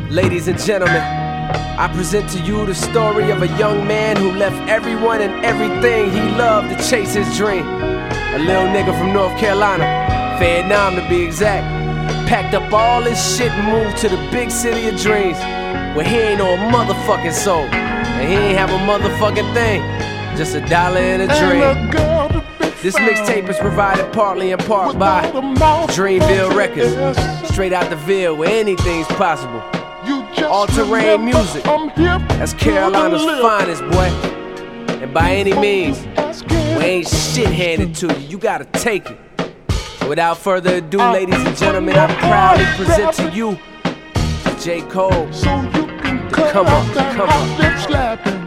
Ladies and gentlemen, I present to you the story of a young man who left everyone and everything he loved to chase his dream. A little nigga from North Carolina, Vietnam to be exact, packed up all his shit and moved to the big city of dreams, where he ain't know a motherfucking soul, and he ain't have a motherfucking thing, just $1 and a dream. This mixtape is provided partly in part by Dreamville Records, straight out the Ville where anything's possible. All-terrain music, that's Carolina's finest, boy. And by any means, we ain't shit handed to you, you gotta take it. So without further ado, ladies and gentlemen, I proudly present to you J. Cole, the Come Up, Come Up.